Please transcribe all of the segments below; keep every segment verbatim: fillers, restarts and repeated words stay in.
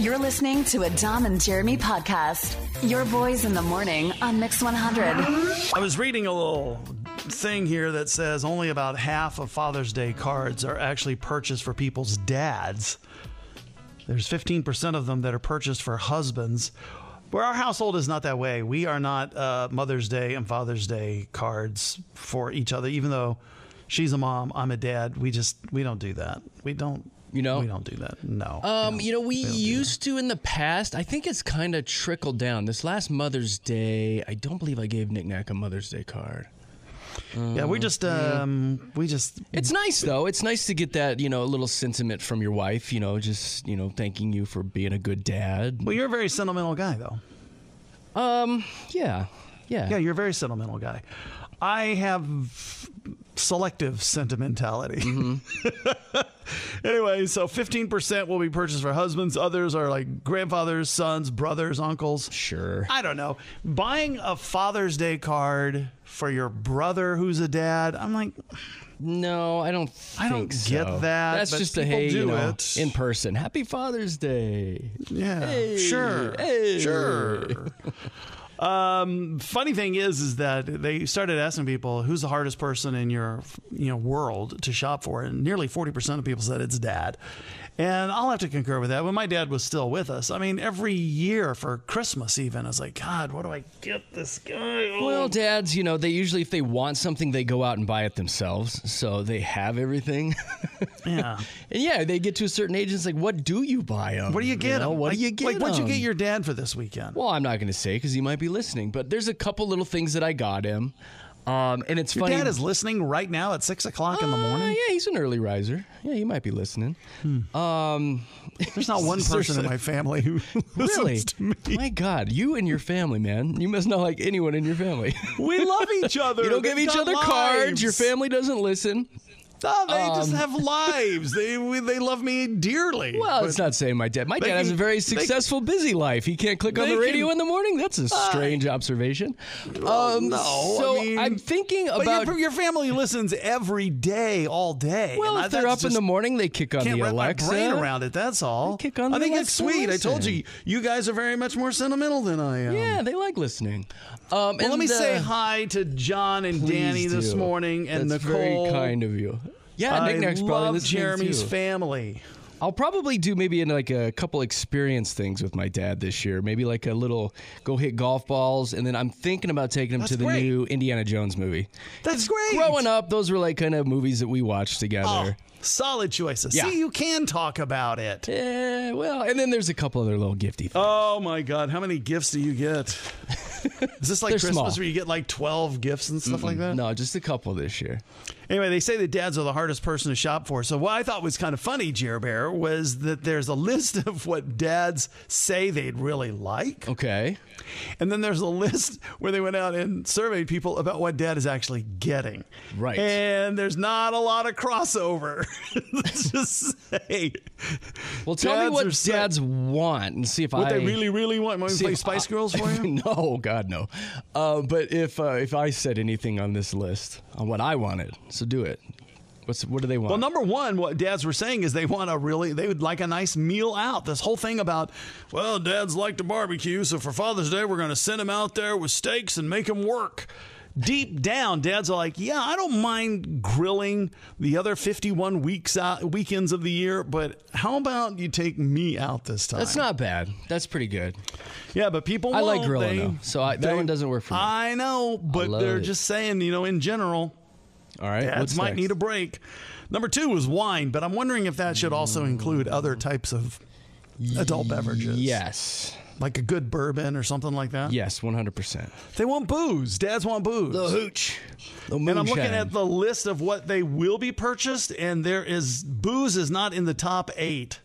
You're listening to a Dom and Jeremy podcast. Your boys in the morning on Mix one hundred. I was reading a little thing here that says only about half of Father's Day cards are actually purchased for people's dads. There's fifteen percent of them that are purchased for husbands. Where our household is not that way. We are not uh, Mother's Day and Father's Day cards for each other, even though she's a mom, I'm a dad. We just, we don't do that. We don't. You know, we don't do that. No. Um, you know, we, we used to in the past. I think it's kind of trickled down. This last Mother's Day, I don't believe I gave Nick Nack a Mother's Day card. Uh, yeah, we just, um, yeah. we just. It's nice though. It's nice to get that, you know, a little sentiment from your wife. You know, just you know, thanking you for being a good dad. Well, you're a very sentimental guy, though. Um. Yeah. Yeah. Yeah, you're a very sentimental guy. I have selective sentimentality. Mm-hmm. Anyway, so fifteen percent will be purchased for husbands. Others are like grandfathers, sons, brothers, uncles. Sure. I don't know. Buying a Father's Day card for your brother who's a dad, I'm like... No, I don't think I don't so. get that. That's but just a hey, you know, it. in person. Happy Father's Day. Yeah, hey, sure. Hey. Sure. Um, funny thing is, is that they started asking people who's the hardest person in your, you know, world to shop for, and nearly forty percent of people said it's dad. And I'll have to concur with that. When my dad was still with us, I mean, every year for Christmas, even, I was like, God, what do I get this guy? Oh. Well, dads, you know, they usually, if they want something, they go out and buy it themselves. So they have everything. Yeah. And yeah, they get to a certain age, and it's like, what do you buy them? What do you get you know, them? What like, do you get Like, what'd you them? get your dad for this weekend? Well, I'm not going to say because he might be listening, but there's a couple little things that I got him. Um, and it's Your funny. dad is listening right now at six o'clock uh, in the morning? Yeah, he's an early riser. Yeah, he might be listening. Hmm. Um, There's not one person in my family who really? listens to me. My God, you and your family, man. You must not like anyone in your family. We love each other. You don't give They've each got other lives. cards. Your family doesn't listen. No, they Um, just have lives. They we, they love me dearly. Well, but it's not saying my dad. My they dad has can- a very they- successful, busy life. He can't click on they the radio can- in the morning. That's a strange observation. Well, um, no, So I mean, I'm thinking but about. your, your family listens every day, all day. Well, and if I- they're that's up in just- the morning, they kick on Can't the wrap Alexa. my brain around it. That's all. Kick on I the think it's Alexa, sweet. I told listen. you, you guys are very much more sentimental than I am. Yeah, they like listening. Um, Well, and let me uh, say hi to John and please Danny this do. morning, and That's Nicole. very kind of you. Yeah, I Nick Nack's probably love listening Jeremy's too. family. I'll probably do maybe in like a couple experience things with my dad this year. Maybe like a little go hit golf balls, and then I'm thinking about taking him That's to the great. new Indiana Jones movie. That's great. Growing up, those were like kind of movies that we watched together. Oh, solid choices. Yeah. See, you can talk about it. Yeah, well, and then there's a couple other little gifty things. Oh my God, how many gifts do you get? Is this like They're Christmas small. where you get like twelve gifts and stuff like that? No, just a couple this year. Anyway, they say that dads are the hardest person to shop for. So what I thought was kind of funny, Jer Bear, was that there's a list of what dads say they'd really like. Okay. And then there's a list where they went out and surveyed people about what dad is actually getting. Right. And there's not a lot of crossover. Let's just say. Well, tell me dads what are say- dads want and see if What I they really, really want. Want me to see play if Spice I- Girls for you? No, God, no. Uh, but if uh, if I said anything on this list on what I wanted, so do it. What's what do they want? Well, number one, what dads were saying is they want a really, they would like a nice meal out. This whole thing about, well, dads like to barbecue, so for Father's Day, we're going to send him out there with steaks and make him work. Deep down, dads are like, yeah, I don't mind grilling the other fifty-one weeks out, weekends of the year, but how about you take me out this time? That's not bad. That's pretty good. Yeah, but people I like won't. grilling, They- though, so I, that they- one doesn't work for me. I know, but love they're it. just saying, you know, in general, All right. dads what's might next? need a break. Number two was wine, but I'm wondering if that should also include other types of adult beverages. Yes. Like a good bourbon or something like that. Yes, one hundred percent. They want booze. Dads want booze. The hooch. The And I'm looking moonshine. at the list of what they will be purchased, and there is booze is not in the top eight.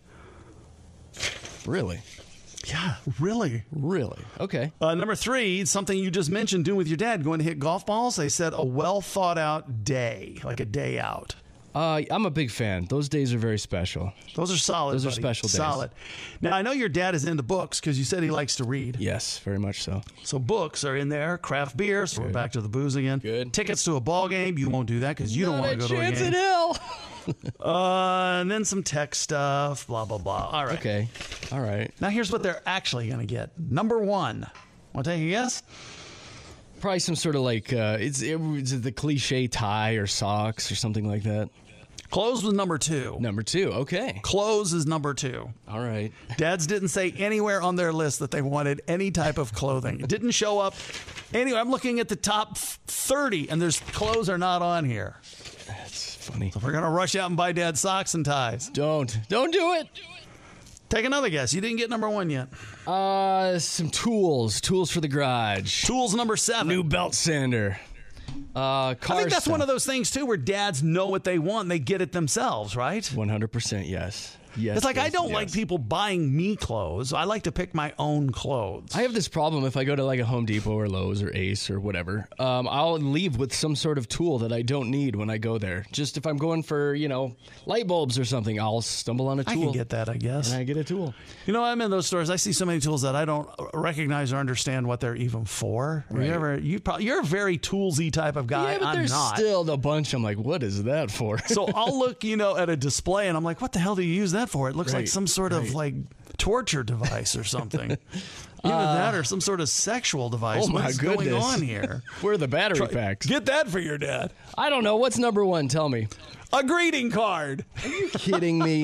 Really? Yeah, really. Really? Okay. Uh, number three, something you just mentioned, doing with your dad, going to hit golf balls. They said a well thought out day, like a day out. Uh, I'm a big fan. Those days are very special. Those are solid. Those are buddy. special days. Solid. Now, I know your dad is into books because you said he likes to read. Yes, very much so. So books are in there. Craft beer. So we're back to the booze again. Good. Tickets to a ball game. You won't do that because you don't want to go to a chance game. in hell. Uh, and then some tech stuff. Blah blah blah. All right. Okay. All right. Now here's what they're actually going to get. Number one. Want to take a guess? Probably some sort of like uh, it's, it, it's the cliche tie or socks or something like that. Clothes was number two. Number two. Okay. Clothes is number two. All right. Dads didn't say anywhere on their list that they wanted any type of clothing. It didn't show up. Anyway, I'm looking at the top thirty, and there's clothes are not on here. That's funny. So we're going to rush out and buy Dad socks and ties. Don't. Don't do it. Take another guess. You didn't get number one yet. Uh, some tools. Tools for the garage. Tools number seven. New belt sander. Uh, car I think that's stuff. one of those things, too, where dads know what they want and they get it themselves, right? one hundred percent yes. Yes. It's like yes, I don't yes. like people buying me clothes. I like to pick my own clothes. I have this problem if I go to like a Home Depot or Lowe's or Ace or whatever. Um, I'll leave with some sort of tool that I don't need when I go there. Just if I'm going for, you know, light bulbs or something, I'll stumble on a I tool. can get that, I guess. And I get a tool. You know, I'm in those stores. I see so many tools that I don't recognize or understand what they're even for. Right. You ever, you probably, you're a very toolsy type of guy. Yeah, but I'm there's not. still a bunch. I'm like, what is that for? So I'll look, you know, at a display and I'm like, what the hell do you use that for? It looks like Right, some sort of right. like torture device or something. Either that or some sort of sexual device. oh my What's goodness. going on here? Where are the battery packs? Get that for your dad. I don't know. What's number one? Tell me. A greeting card. Kidding me?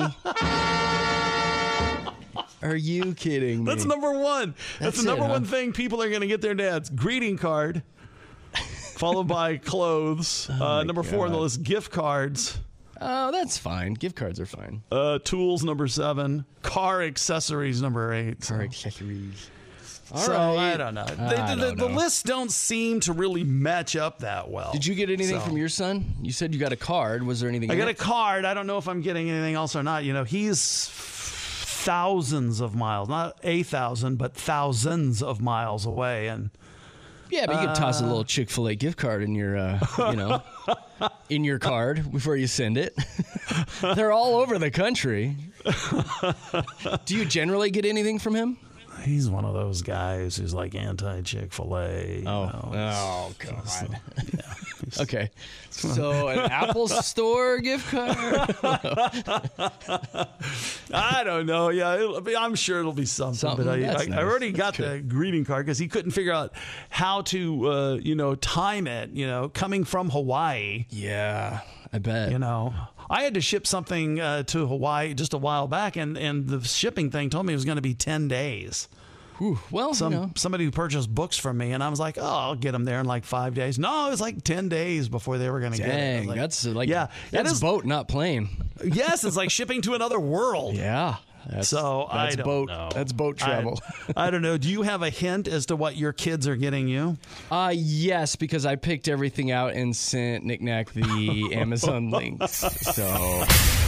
Are you kidding me? That's number one. That's, That's the number it, huh? one thing people are going to get their dads. Greeting card, followed by clothes. uh, number four on the God. list, gift cards. Oh, that's fine. Gift cards are fine. Uh, tools, number seven. Car accessories, number eight. Car accessories. All so right. I don't know. I They- the, don't the know. lists don't seem to really match up that well. Did you get anything So- from your son? You said you got a card. Was there anything? I in got a it? card. I don't know if I'm getting anything else or not. You know, he's thousands of miles, not a thousand, but thousands of miles away, and Yeah, but you could toss a little Chick-fil-A gift card in your, uh, you know, in your card before you send it. They're all over the country. Do you generally get anything from him? he's one of those guys who's like anti Chick-fil-A. Oh, you know. oh God. Okay, so an Apple Store gift card. I don't know. Yeah, it'll be, I'm sure it'll be something. Something? But I, That's I, nice. I already got That's the greeting card because he couldn't figure out how to, uh, you know, time it. You know, coming from Hawaii. Yeah, I bet. You know, I had to ship something uh, to Hawaii just a while back, and, and the shipping thing told me it was going to be ten days. Whew, well, Some you know. somebody who purchased books from me, and I was like, oh, I'll get them there in like five days. No, it was like ten days before they were going to get it. I was Dang, like, that's like yeah, that's it is- boat, not plane. Yes, it's like shipping to another world. Yeah, that's, So that's I don't boat. know. That's boat I- travel. I, don't know. Do you have a hint as to what your kids are getting you? Uh, yes, because I picked everything out and sent Knick Knack the Amazon links. So.